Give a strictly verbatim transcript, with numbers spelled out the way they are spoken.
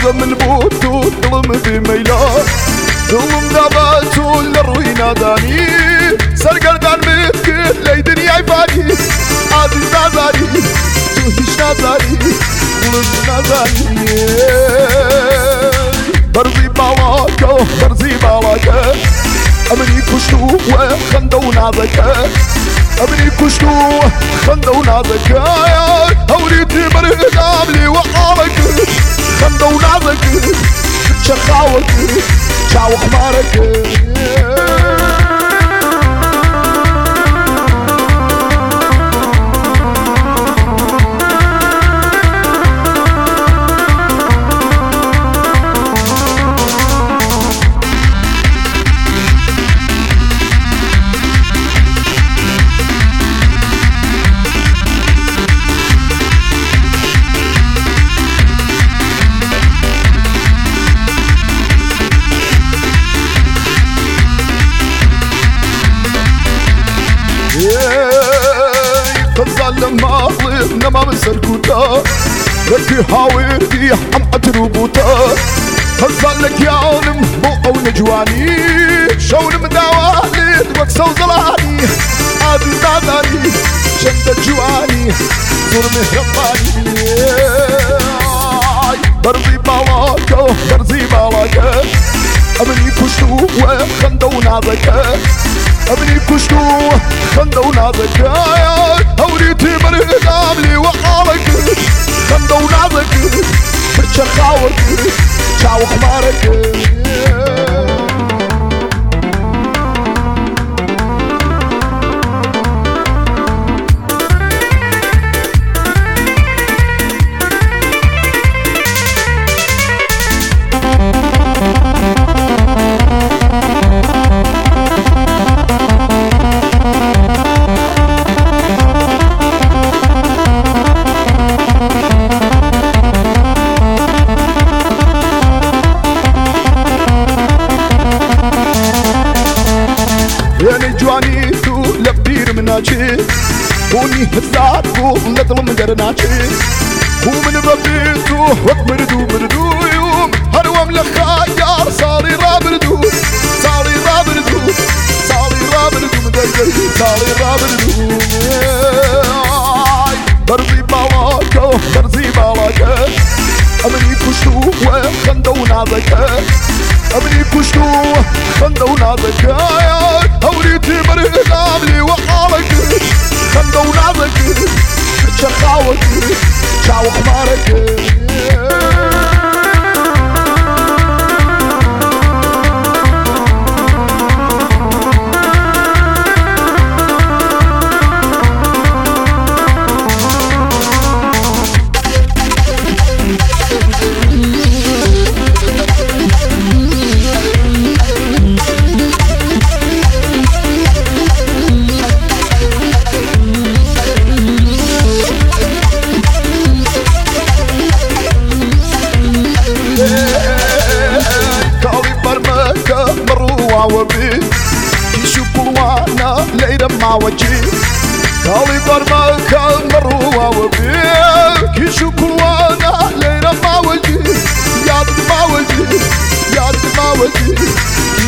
من بوتو ظلم بميلا ظلم داباتو لروي ناداني سرقردان مفكر لي دنيا يفاني عزيز نازاني توهش نازاني ظلم نازاني برزي بالاكا برزي بالاكا أمني كشتو وخندو نازكا أمني كشتو خندو نازكا هوريتي مرهد عملي وقامك خندو نازك شخاوك شاو خمارك لما ظلمنا ما مسركوتا لكي حاوردي عم اتروبوتا هزالك يا عالم بو او نجواني شون مداوالي وكسو زلاني عادي زاداني شند جواني زور مهرباني برزي بالاكا برزي بالاكا أمني كشتو وخندو نازكا أمني كشتو خندو نازكا هوريتي مرهد عملي وقامك خندو نازك برشخاوك شاو خمارك جواني تو لبدير مناجي هوني هزاتو لظلم درناجي هو من ببيتو وقت مردو مردو يوم هروم لخايار صاري رابردو صاري رابردو صاري رابردو مدقل صاري رابردو برزي بالاكا برزي بالاكا أمني كشتو وخندو نازكا أمني كشتو خندو نازكا هوريتي مرهد عملي وقامك خندو نازك شخاوك شاو خمارك وبي يشوفوا وانا ليلة مع وجهي قالي برمك مروا وبي يشوفوا وانا ليلة مع وجهي يا مع وجهي يا مع وجهي